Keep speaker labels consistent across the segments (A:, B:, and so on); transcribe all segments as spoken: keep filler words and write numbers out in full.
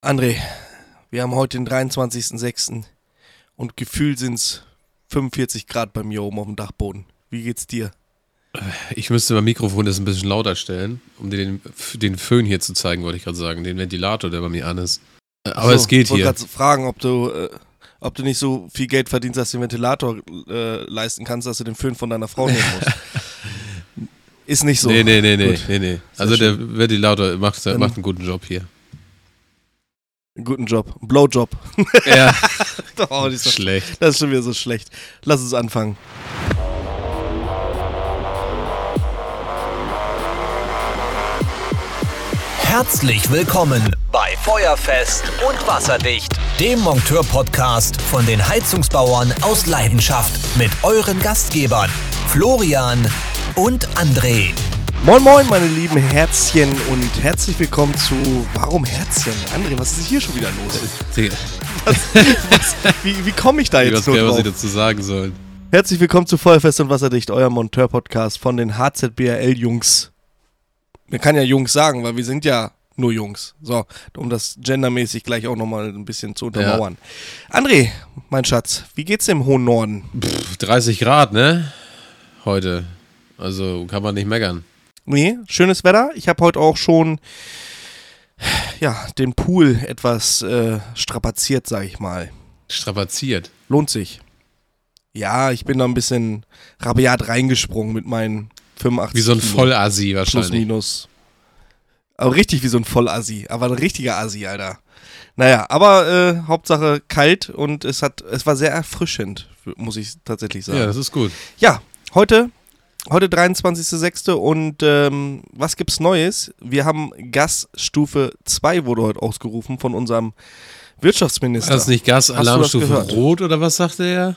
A: André, wir haben heute den dreiundzwanzigsten sechsten und gefühlt sind es fünfundvierzig Grad bei mir oben auf dem Dachboden. Wie geht's dir?
B: Ich müsste mein Mikrofon das ein bisschen lauter stellen, um dir den, den Föhn hier zu zeigen, wollte ich gerade sagen, den Ventilator, der bei mir an ist. Aber so, es geht hier. Ich wollte
A: gerade fragen, ob du, äh, ob du nicht so viel Geld verdienst, dass du den Ventilator äh, leisten kannst, dass du den Föhn von deiner Frau nehmen musst. Ist nicht so.
B: Nee, nee, nee, nee, nee, nee. Also der Ventilator macht, macht einen guten Job hier.
A: Einen guten Job. Ein Blowjob.
B: Ja.
A: Oh, das ist
B: schlecht.
A: Das ist schon wieder so schlecht. Lass uns anfangen.
C: Herzlich willkommen bei Feuerfest und Wasserdicht, dem Monteur-Podcast von den Heizungsbauern aus Leidenschaft mit euren Gastgebern Florian und André.
A: Moin moin meine lieben Herzchen und herzlich willkommen zu... Warum Herzchen? André, was ist hier schon wieder los? Was, was, wie wie komme ich da jetzt nur drauf?
B: Was ich dazu sagen soll.
A: Herzlich willkommen zu Feuerfest und Wasserdicht, euer Monteur-Podcast von den H Z B R L-Jungs. Man kann ja Jungs sagen, weil wir sind ja nur Jungs. So, um das gendermäßig gleich auch nochmal ein bisschen zu untermauern. Ja. André, mein Schatz, wie geht's im hohen Norden?
B: Pff, dreißig Grad, ne? Heute. Also kann man nicht meckern.
A: Nee, schönes Wetter. Ich habe heute auch schon ja, den Pool etwas äh, strapaziert, sag ich mal.
B: Strapaziert?
A: Lohnt sich. Ja, ich bin da ein bisschen rabiat reingesprungen mit meinen fünfundachtzig
B: Wie so ein
A: Kilo.
B: Vollassi wahrscheinlich.
A: Plus, minus. Aber richtig wie so ein Vollassi. Aber ein richtiger Assi, Alter. Naja, aber äh, Hauptsache kalt und es hat, es war sehr erfrischend, muss ich tatsächlich sagen.
B: Ja, das ist gut.
A: Ja, heute... Heute dreiundzwanzigster sechster und ähm, was gibt's Neues? Wir haben Gasstufe zwei wurde heute ausgerufen von unserem Wirtschaftsminister.
B: War das nicht Gasalarmstufe Rot oder was sagte er?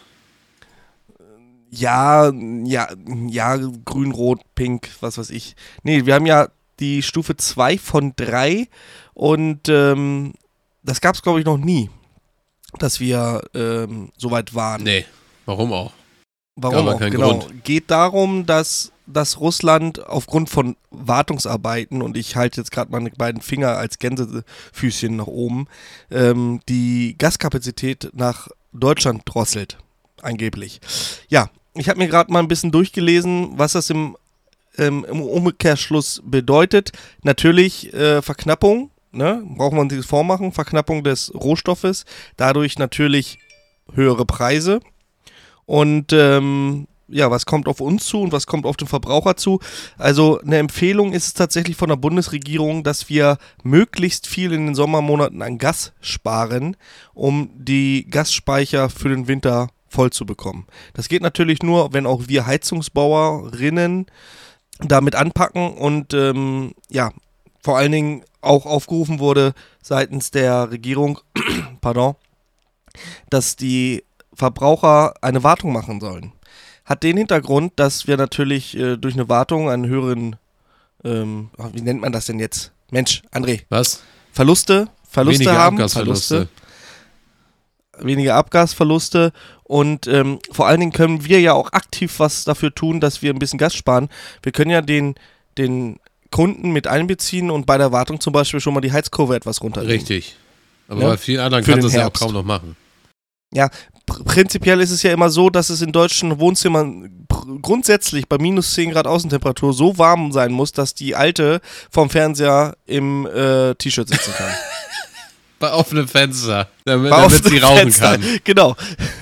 A: Ja, ja, ja, grün, rot, pink, was weiß ich. Nee, wir haben ja die Stufe zwei von drei und ähm, das gab's glaube ich noch nie, dass wir ähm, so weit waren.
B: Nee, warum auch?
A: Warum auch, genau. Grund. Geht darum, dass, dass Russland aufgrund von Wartungsarbeiten, und ich halte jetzt gerade meine beiden Finger als Gänsefüßchen nach oben, ähm, die Gaskapazität nach Deutschland drosselt, angeblich. Ja, ich habe mir gerade mal ein bisschen durchgelesen, was das im, ähm, im Umkehrschluss bedeutet. Natürlich äh, Verknappung, ne? Brauchen wir uns das vormachen, Verknappung des Rohstoffes, dadurch natürlich höhere Preise. Und ähm, ja, was kommt auf uns zu und was kommt auf den Verbraucher zu? Also eine Empfehlung ist es tatsächlich von der Bundesregierung, dass wir möglichst viel in den Sommermonaten an Gas sparen, um die Gasspeicher für den Winter voll zu bekommen. Das geht natürlich nur, wenn auch wir Heizungsbauerinnen damit anpacken und ähm, ja, vor allen Dingen auch aufgerufen wurde seitens der Regierung, pardon, dass die Verbraucher eine Wartung machen sollen. Hat den Hintergrund, dass wir natürlich äh, durch eine Wartung einen höheren, ähm, wie nennt man das denn jetzt? Mensch, André.
B: Was?
A: Verluste, Verluste
B: Weniger
A: haben.
B: Abgasverluste.
A: Verluste. Weniger Abgasverluste und ähm, vor allen Dingen können wir ja auch aktiv was dafür tun, dass wir ein bisschen Gas sparen. Wir können ja den, den Kunden mit einbeziehen und bei der Wartung zum Beispiel schon mal die Heizkurve etwas runternehmen.
B: Richtig. Aber
A: ja?
B: bei vielen anderen
A: Für
B: kannst du das ja auch
A: Herbst.
B: kaum noch machen.
A: Ja, pr- prinzipiell ist es ja immer so, dass es in deutschen Wohnzimmern pr- grundsätzlich bei minus zehn Grad Außentemperatur so warm sein muss, dass die Alte vom Fernseher im äh, T-Shirt sitzen kann.
B: Bei offenem Fenster, damit,
A: Bei
B: damit sie rauchen
A: Fenster.
B: kann.
A: Genau.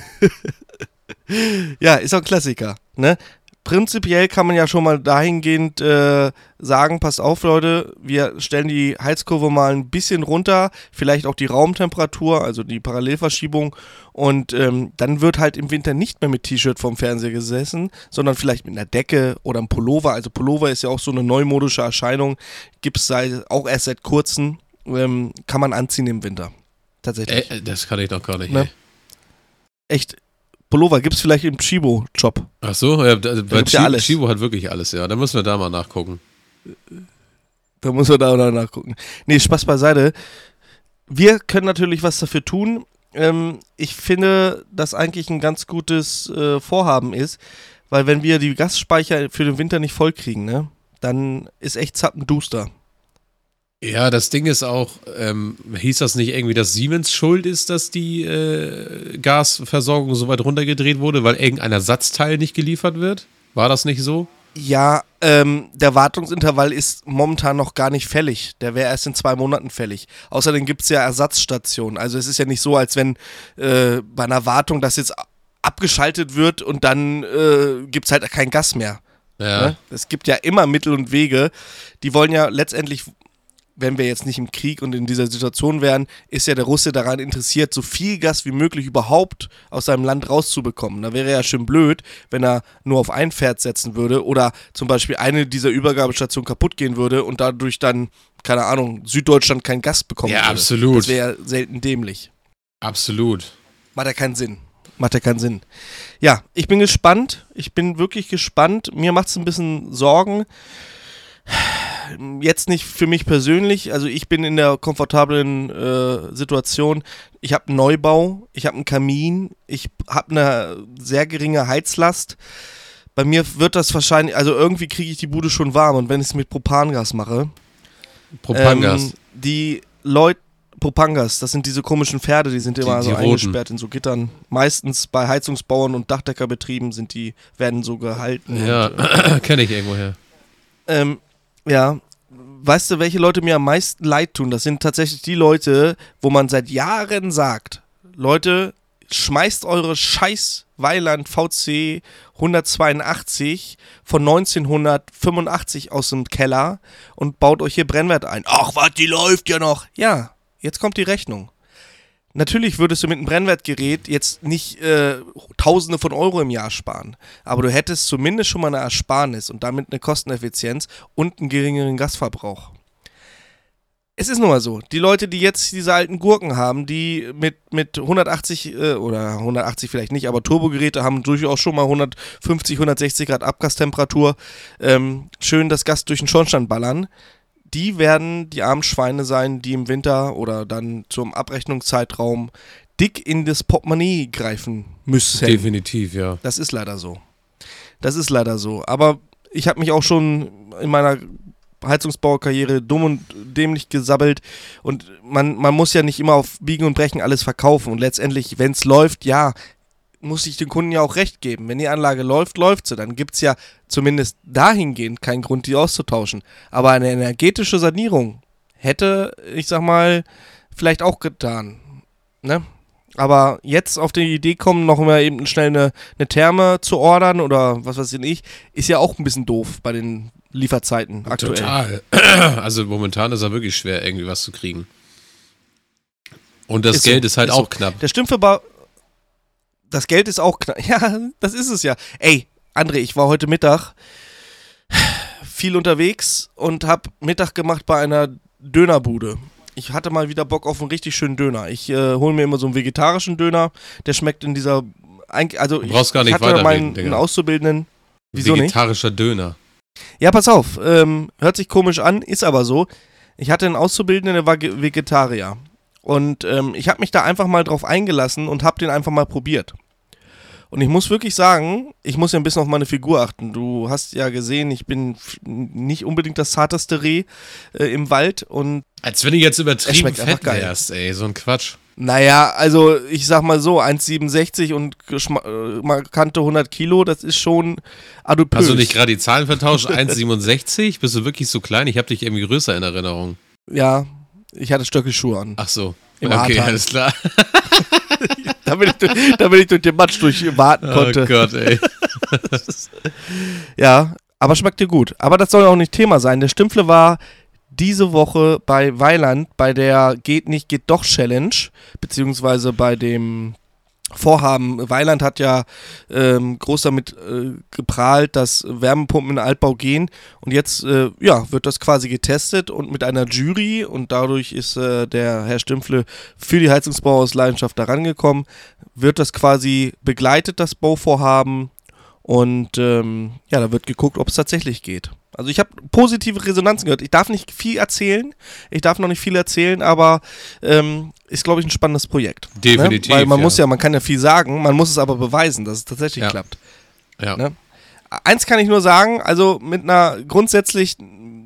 A: Ja, ist auch ein Klassiker, ne? Prinzipiell kann man ja schon mal dahingehend äh, sagen, passt auf Leute, wir stellen die Heizkurve mal ein bisschen runter, vielleicht auch die Raumtemperatur, also die Parallelverschiebung und ähm, dann wird halt im Winter nicht mehr mit T-Shirt vorm Fernseher gesessen, sondern vielleicht mit einer Decke oder einem Pullover. Also Pullover ist ja auch so eine neumodische Erscheinung, gibt es auch erst seit kurzem, ähm, kann man anziehen im Winter. Tatsächlich.
B: Äh, das kann ich doch gar nicht.
A: Ne? Echt. Pullover gibt es vielleicht im Chibo-Shop.
B: Ach so, ja, da, bei
A: gibt's ja alles.
B: Chibo hat wirklich alles, ja. Da müssen wir da mal nachgucken.
A: Da muss man da oder nachgucken. Nee, Spaß beiseite. Wir können natürlich was dafür tun. Ähm, ich finde, dass eigentlich ein ganz gutes äh, Vorhaben ist, weil wenn wir die Gasspeicher für den Winter nicht voll kriegen, ne, dann ist echt zappenduster.
B: Ja, das Ding ist auch, ähm, hieß das nicht irgendwie, dass Siemens schuld ist, dass die äh, Gasversorgung so weit runtergedreht wurde, weil irgendein Ersatzteil nicht geliefert wird? War das nicht so?
A: Ja, ähm, der Wartungsintervall ist momentan noch gar nicht fällig. Der wäre erst in zwei Monaten fällig. Außerdem gibt es ja Ersatzstationen. Also es ist ja nicht so, als wenn äh, bei einer Wartung das jetzt abgeschaltet wird und dann äh, gibt es halt kein Gas mehr.
B: Ja.
A: Ne? Es gibt ja immer Mittel und Wege. Die wollen ja letztendlich, wenn wir jetzt nicht im Krieg und in dieser Situation wären, ist ja der Russe daran interessiert, so viel Gas wie möglich überhaupt aus seinem Land rauszubekommen. Da wäre ja schön blöd, wenn er nur auf ein Pferd setzen würde oder zum Beispiel eine dieser Übergabestationen kaputt gehen würde und dadurch dann, keine Ahnung, Süddeutschland kein Gas bekommen
B: ja,
A: würde.
B: Absolut.
A: Das wäre ja selten dämlich.
B: Absolut.
A: Macht ja keinen Sinn. Macht ja keinen Sinn. Ja, ich bin gespannt. Ich bin wirklich gespannt. Mir macht es ein bisschen Sorgen. Jetzt nicht für mich persönlich, also ich bin in der komfortablen äh, Situation, ich habe einen Neubau, ich habe einen Kamin, ich habe eine sehr geringe Heizlast. Bei mir wird das wahrscheinlich, also irgendwie kriege ich die Bude schon warm und wenn ich es mit Propangas mache.
B: Propangas?
A: Ähm, die Leute, Propangas, das sind diese komischen Pferde, die sind immer
B: die,
A: so
B: die
A: eingesperrt in so Gittern. Meistens bei Heizungsbauern und Dachdeckerbetrieben sind die, werden so gehalten.
B: Ja, äh, kenne ich irgendwoher.
A: Ähm, ja, weißt du, welche Leute mir am meisten leid tun? Das sind tatsächlich die Leute, wo man seit Jahren sagt, Leute, schmeißt eure scheiß Weiland V C hundertzweiundachtzig von neunzehnhundertfünfundachtzig aus dem Keller und baut euch hier Brennwert ein. Ach was, die läuft ja noch. Ja, jetzt kommt die Rechnung. Natürlich würdest du mit einem Brennwertgerät jetzt nicht äh, Tausende von Euro im Jahr sparen, aber du hättest zumindest schon mal eine Ersparnis und damit eine Kosteneffizienz und einen geringeren Gasverbrauch. Es ist nun mal so, die Leute, die jetzt diese alten Gurken haben, die mit, mit hundertachtzig äh, oder hundertachtzig vielleicht nicht, aber Turbogeräte haben durchaus schon mal hundertfünfzig, hundertsechzig Grad Abgastemperatur, ähm, schön das Gas durch den Schornstein ballern. Die werden die armen Schweine sein, die im Winter oder dann zum Abrechnungszeitraum dick in das Portemonnaie greifen müssen.
B: Definitiv, ja.
A: Das ist leider so. Das ist leider so. Aber ich habe mich auch schon in meiner Heizungsbauerkarriere dumm und dämlich gesabbelt und man, man muss ja nicht immer auf Biegen und Brechen alles verkaufen und letztendlich, wenn es läuft, ja, muss ich den Kunden ja auch recht geben. Wenn die Anlage läuft, läuft sie. Dann gibt es ja zumindest dahingehend keinen Grund, die auszutauschen. Aber eine energetische Sanierung hätte, ich sag mal, vielleicht auch getan. Ne? Aber jetzt auf die Idee kommen, noch mal eben schnell eine, eine Therme zu ordern oder was weiß ich, ist ja auch ein bisschen doof bei den Lieferzeiten aktuell.
B: Total. Also momentan ist er wirklich schwer, irgendwie was zu kriegen. Und das ist Geld so, ist halt ist auch so. knapp.
A: Der stimmt aber... Das Geld ist auch knapp. Ja, das ist es ja. Ey, André, ich war heute Mittag viel unterwegs und hab Mittag gemacht bei einer Dönerbude. Ich hatte mal wieder Bock auf einen richtig schönen Döner. Ich äh, hole mir immer so einen vegetarischen Döner. Der schmeckt in dieser... Also
B: du brauchst gar nicht
A: ich hatte meinen einen Auszubildenden... Wieso
B: Vegetarischer nicht? Döner.
A: Ja, pass auf. Ähm, hört sich komisch an, ist aber so. Ich hatte einen Auszubildenden, der war Vegetarier. Und ähm, ich habe mich da einfach mal drauf eingelassen und habe den einfach mal probiert. Und ich muss wirklich sagen, ich muss ja ein bisschen auf meine Figur achten. Du hast ja gesehen, ich bin f- nicht unbedingt das zarteste Reh äh, im Wald. Und
B: als wenn du jetzt übertrieben fett wärst, ey, so ein Quatsch.
A: Naja, also ich sag mal so, eins Komma siebenundsechzig und geschma- äh, markante hundert Kilo, das ist schon adipös.
B: Hast du nicht gerade die Zahlen vertauscht? eins Komma siebenundsechzig? Bist du wirklich so klein? Ich habe dich irgendwie größer in Erinnerung.
A: Ja, ich hatte Stöckelschuhe an.
B: Ach so,
A: Im
B: okay,
A: Ahrtal.
B: Alles klar.
A: damit, ich durch, damit ich durch den Matsch durchwarten konnte.
B: Oh Gott, ey.
A: Ja, aber schmeckt dir gut. Aber das soll auch nicht Thema sein. Der Stümpfle war diese Woche bei Weiland bei der Geht nicht, geht doch Challenge, beziehungsweise bei dem Vorhaben. Weiland hat ja ähm, groß damit äh, geprahlt, dass Wärmepumpen in Altbau gehen und jetzt äh, ja, wird das quasi getestet und mit einer Jury und dadurch ist äh, der Herr Stümpfle für die Heizungsbauer aus Leidenschaft da rangekommen, wird das quasi begleitet, das Bauvorhaben und ähm, ja, da wird geguckt, ob es tatsächlich geht. Also ich habe positive Resonanzen gehört. Ich darf nicht viel erzählen, ich darf noch nicht viel erzählen, aber ähm, ist, glaube ich, ein spannendes Projekt.
B: Definitiv,
A: ne? Weil man
B: ja.
A: muss ja, man kann ja viel sagen, man muss es aber beweisen, dass es tatsächlich
B: ja.
A: klappt.
B: Ja.
A: Ne? Eins kann ich nur sagen, also mit einer grundsätzlich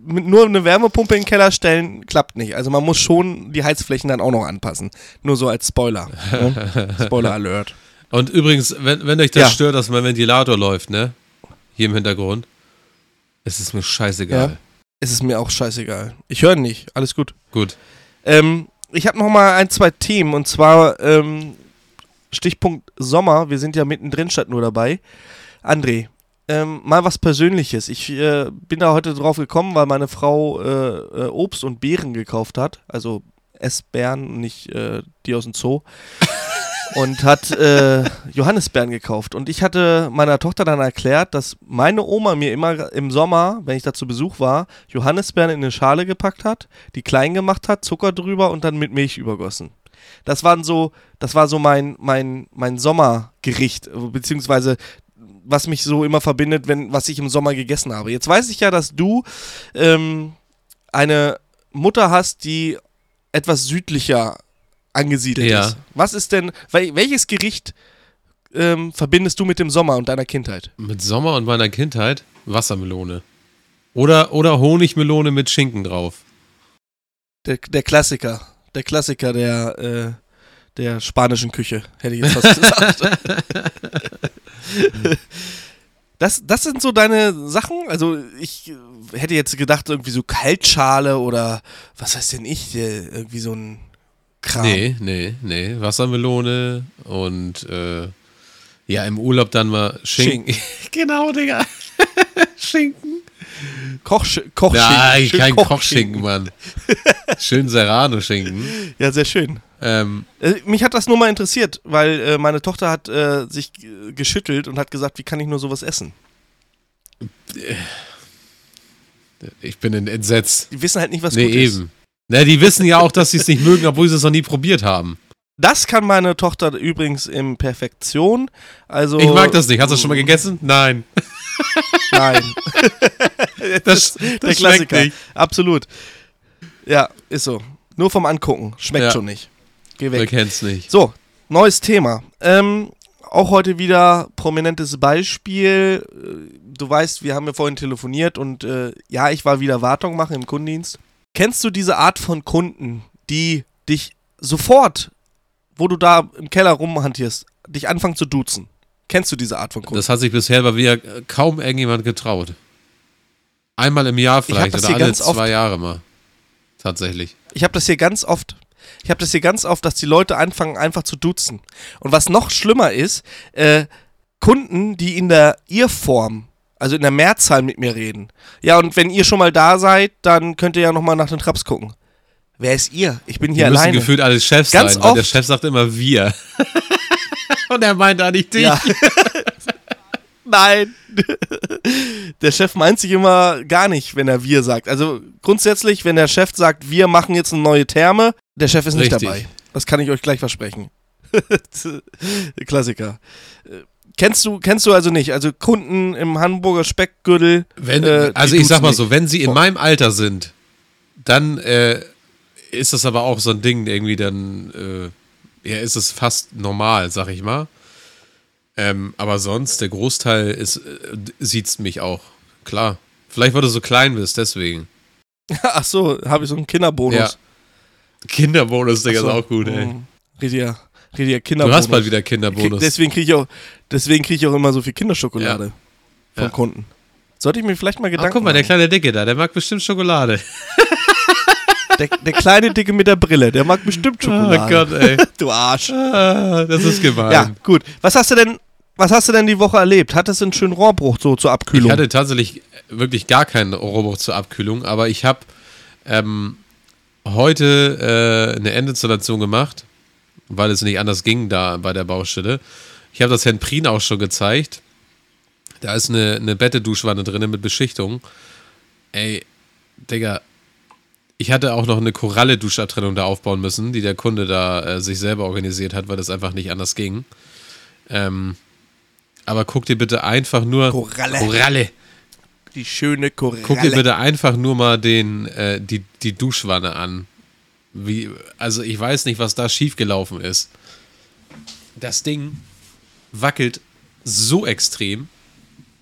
A: mit nur eine Wärmepumpe in den Keller stellen, klappt nicht. Also man muss schon die Heizflächen dann auch noch anpassen. Nur so als Spoiler. Ne? Spoiler Alert.
B: Und übrigens, wenn, wenn euch das
A: Ja.
B: stört, dass mein Ventilator läuft, ne? Hier im Hintergrund, es ist mir scheißegal.
A: Ja. Es ist mir auch scheißegal. Ich höre nicht. Alles gut.
B: Gut.
A: Ähm, ich habe noch mal ein, zwei Themen. Und zwar ähm, Stichpunkt Sommer. Wir sind ja mittendrin statt nur dabei. André, ähm, mal was Persönliches. Ich äh, bin da heute drauf gekommen, weil meine Frau äh, äh, Obst und Beeren gekauft hat. Also Essbeeren, nicht äh, die aus dem Zoo. Und hat äh, Johannisbeeren gekauft. Und ich hatte meiner Tochter dann erklärt, dass meine Oma mir immer im Sommer, wenn ich da zu Besuch war, Johannisbeeren in eine Schale gepackt hat, die klein gemacht hat, Zucker drüber und dann mit Milch übergossen. Das waren so, das war so mein, mein, mein Sommergericht, beziehungsweise was mich so immer verbindet, wenn, was ich im Sommer gegessen habe. Jetzt weiß ich ja, dass du ähm, eine Mutter hast, die etwas südlicher angesiedelt
B: Ja.
A: ist. Was ist denn, wel, welches Gericht ähm, verbindest du mit dem Sommer und deiner Kindheit?
B: Mit Sommer und meiner Kindheit Wassermelone. Oder, oder Honigmelone mit Schinken drauf.
A: Der, der Klassiker. Der Klassiker der, äh, der spanischen Küche, hätte ich jetzt fast gesagt. Das, das sind so deine Sachen? Also ich äh, hätte jetzt gedacht, irgendwie so Kaltschale oder was weiß denn ich, äh, irgendwie so ein Kram.
B: Nee, nee, nee. Wassermelone und äh, ja, im Urlaub dann mal Schinken. Genau, Digga. Schinken.
A: Kochsch Kochschinken.
B: Nein,
A: Schön
B: kein
A: Kochschinken.
B: Kochschinken, Mann. Schön Serrano-Schinken.
A: Ja, sehr schön.
B: Ähm,
A: Äh, mich hat das nur mal interessiert, weil äh, meine Tochter hat äh, sich g- geschüttelt und hat gesagt, wie kann ich nur sowas essen?
B: ich bin in Entsetzt.
A: Die wissen halt nicht, was
B: Nee,
A: gut ist.
B: eben. Na, die wissen ja auch, dass sie es nicht mögen, obwohl sie es noch nie probiert haben.
A: Das kann meine Tochter übrigens in Perfektion. Also,
B: Ich mag das nicht. Hast du das schon mal gegessen? Nein.
A: Nein.
B: Das, das
A: Der
B: schmeckt
A: Klassiker.
B: nicht.
A: Absolut. Ja, ist so. Nur vom Angucken. Schmeckt
B: Ja.
A: schon nicht. Geh
B: Wer
A: weg.
B: kennt's nicht?
A: So, neues Thema. Ähm, auch heute wieder prominentes Beispiel. Äh, Du weißt, wir haben ja vorhin telefoniert und äh, ja, ich war wieder Wartung machen im Kundendienst. Kennst du diese Art von Kunden, die dich sofort, wo du da im Keller rumhantierst, dich anfangen zu duzen? Kennst du diese Art von Kunden?
B: Das hat sich bisher bei mir kaum irgendjemand getraut. Einmal im Jahr vielleicht
A: das
B: oder
A: hier
B: alle
A: ganz
B: zwei
A: oft.
B: Jahre mal. Tatsächlich.
A: Ich habe das hier ganz oft. Ich habe das hier ganz oft, dass die Leute anfangen einfach zu duzen. Und was noch schlimmer ist, äh, Kunden, die in der Ihr-Form, also in der Mehrzahl mit mir reden. Ja, und wenn ihr schon mal da seid, dann könnt ihr ja nochmal nach den Traps gucken. Wer ist ihr? Ich bin hier
B: Die müssen
A: alleine.
B: gefühlt alle Chefs
A: Ganz
B: sein, weil der
A: oft.
B: Chef sagt immer wir. Und er meint eigentlich dich.
A: Ja. Nein. Der Chef meint sich immer gar nicht, wenn er wir sagt. Also grundsätzlich, wenn der Chef sagt, wir machen jetzt eine neue Therme, der Chef ist nicht
B: Richtig.
A: dabei. Das kann ich euch gleich versprechen. Klassiker. Äh, Kennst du, kennst du also nicht? Also Kunden im Hamburger Speckgürtel.
B: Wenn,
A: äh, die
B: also ich sag
A: duzen
B: mal
A: nicht.
B: so, wenn sie in
A: Oh.
B: meinem Alter sind, dann äh, ist das aber auch so ein Ding, irgendwie dann, äh, ja, ist es fast normal, sag ich mal. Ähm, aber sonst, der Großteil ist, äh, sieht's mich auch. Klar. Vielleicht, weil du so klein bist, deswegen.
A: Ach so, habe ich so einen Kinderbonus.
B: Ja. Kinderbonus, Digga,
A: Ach so.
B: ist auch gut, ey.
A: Mm, Richtiger, richtiger
B: Du
A: Kinderbonus.
B: hast bald wieder
A: Krieg,
B: Kinderbonus.
A: deswegen kriege ich, auch- deswegen krieg ich auch immer so viel Kinderschokolade
B: Ja.
A: von
B: Ja.
A: Kunden. Sollte ich mir vielleicht mal
B: Ach,
A: Gedanken
B: guck mal, der
A: machen.
B: kleine Dicke da, der mag bestimmt Schokolade.
A: Der, der kleine Dicke mit der Brille, der mag bestimmt Schokolade.
B: Oh Gott, ey.
A: Du Arsch.
B: Ah, das ist gemein.
A: Ja, gut. Was hast du denn, was hast du denn die Woche erlebt? Hattest du einen schönen Rohrbruch so zur Abkühlung?
B: Ich hatte tatsächlich wirklich gar keinen Rohrbruch zur Abkühlung, aber ich habe ähm, heute äh, eine Endinstallation gemacht, weil es nicht anders ging da bei der Baustelle. Ich habe das Herrn Prien auch schon gezeigt. Da ist eine, eine Bette-Duschwanne drin mit Beschichtung. Ey, Digga, ich hatte auch noch eine Koralle-Duschabtrennung da aufbauen müssen, die der Kunde da äh, sich selber organisiert hat, weil das einfach nicht anders ging. Ähm, aber guck dir bitte einfach nur...
A: Koralle.
B: Koralle.
A: Die schöne Koralle.
B: Guck dir bitte einfach nur mal den, äh, die, die Duschwanne an. Wie, also ich weiß nicht, was da schiefgelaufen ist. Das Ding wackelt so extrem.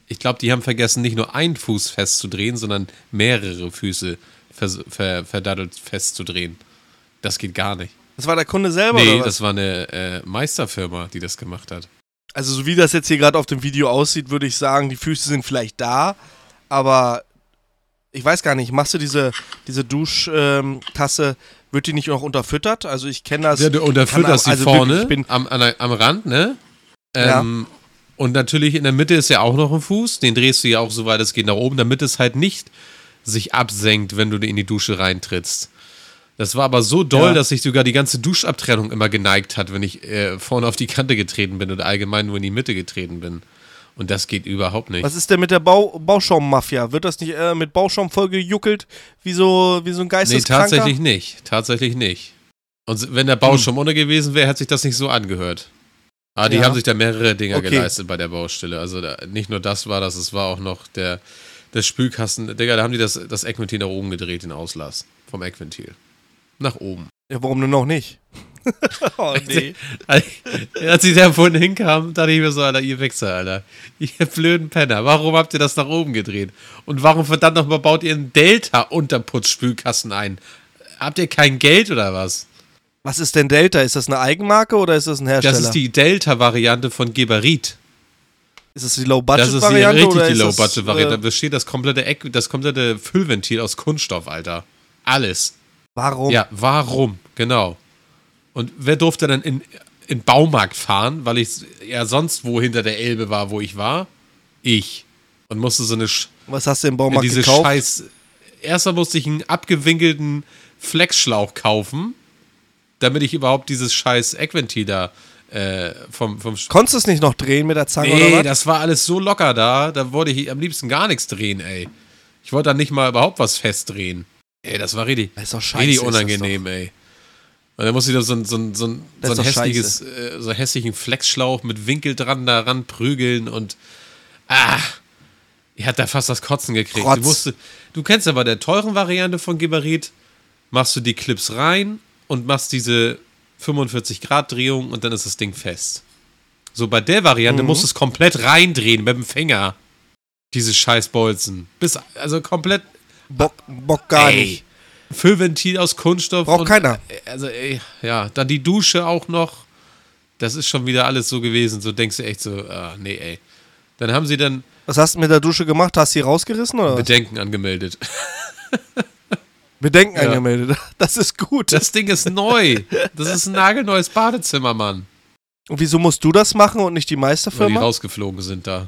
B: Ich glaube, die haben vergessen, nicht nur einen Fuß festzudrehen, sondern mehrere Füße vers- ver- verdattelt festzudrehen. Das geht gar nicht.
A: Das war der Kunde selber,
B: nee,
A: oder was?
B: Das war eine äh, Meisterfirma, die das gemacht hat.
A: Also so wie das jetzt hier gerade auf dem Video aussieht, würde ich sagen, die Füße sind vielleicht da, aber ich weiß gar nicht, machst du diese, diese Duschtasse, ähm, wird die nicht noch unterfüttert? Also ich kenne das.
B: Ja, du unterfütterst
A: also
B: die vorne
A: wirklich, ich bin,
B: am, an, am Rand, ne? Ähm,
A: ja.
B: Und natürlich in der Mitte ist ja auch noch ein Fuß, den drehst du ja auch so weit es geht nach oben, damit es halt nicht sich absenkt, wenn du in die Dusche reintrittst. Das war aber so doll, ja. dass sich sogar die ganze Duschabtrennung immer geneigt hat, wenn ich äh, vorne auf die Kante getreten bin oder allgemein nur in die Mitte getreten bin. Und das geht überhaupt nicht.
A: Was ist denn mit der Bau- Bauschaum-Mafia? Wird das nicht äh, mit Bauschaum vollgejuckelt wie so, wie so ein Geisteskranker?
B: Nee, tatsächlich nicht. Tatsächlich nicht. Und wenn der Bauschaum hm. ohne gewesen wäre, hätte sich das nicht so angehört. Aber die ja. haben sich da mehrere Dinger okay. geleistet bei der Baustelle. Also da, nicht nur das war das, es war auch noch der, der Spülkasten. Digga, da haben die das, das Eckventil nach oben gedreht, den Auslass vom Eckventil. Nach oben.
A: Ja, warum denn noch nicht? Oh, nee.
B: Als ich da vorhin hinkam, dachte ich mir so, Alter, ihr Wichser, Alter. Ihr blöden Penner. Warum habt ihr das nach oben gedreht? Und warum verdammt nochmal baut ihr einen Delta-Unterputzspülkasten ein? Habt ihr kein Geld oder was?
A: Was ist denn Delta? Ist das eine Eigenmarke oder ist das ein Hersteller?
B: Das ist die Delta-Variante von Geberit.
A: Ist das die Low-Budget-Variante?
B: Das ist die, richtig
A: die
B: Low-Budget-Variante. Da besteht das komplette, Eck, das komplette Füllventil aus Kunststoff, Alter. Alles.
A: Warum?
B: Ja, warum? Genau. Und wer durfte dann in in Baumarkt fahren, weil ich ja sonst wo hinter der Elbe war, wo ich war? Ich. Und musste so eine... Sch-
A: Was hast du im Baumarkt
B: diese
A: gekauft?
B: Scheiß... Erstmal musste ich einen abgewinkelten Flexschlauch kaufen, damit ich überhaupt dieses scheiß Eckventil da äh, vom... vom
A: Konntest du es nicht noch drehen mit der Zange
B: nee,
A: oder was?
B: das war alles so locker da, da wollte ich am liebsten gar nichts drehen, ey. Ich wollte dann nicht mal überhaupt was festdrehen. Ey, das war richtig,
A: das ist doch scheiße,
B: richtig unangenehm, ey. Und dann musste ich da so, so, so, so, so ein hässliches, äh, so einen hässlichen Flexschlauch mit Winkel dran da ran prügeln und ah, ich hatte da fast das Kotzen gekriegt. Du, musste, du kennst ja bei der teuren Variante von Geberit, machst du die Clips rein und machst diese fünfundvierzig Grad Drehung und dann ist das Ding fest. So bei der Variante mhm. musst du es komplett reindrehen mit dem Finger. Diese scheiß Bolzen. Bis, also komplett.
A: Bock, Bock gar ey, nicht.
B: Füllventil aus Kunststoff.
A: Braucht
B: und,
A: keiner.
B: Also, ey, ja, dann die Dusche auch noch. Das ist schon wieder alles so gewesen. So denkst du echt so, ah, nee, ey. Dann haben sie dann.
A: Was hast du mit der Dusche gemacht? Hast du sie rausgerissen oder was?
B: Bedenken angemeldet.
A: Bedenken ja. angemeldet. Das ist gut.
B: Das Ding ist neu. Das ist ein nagelneues Badezimmer, Mann.
A: Und wieso musst du das machen und nicht die Meisterfirma?
B: Weil die rausgeflogen sind da.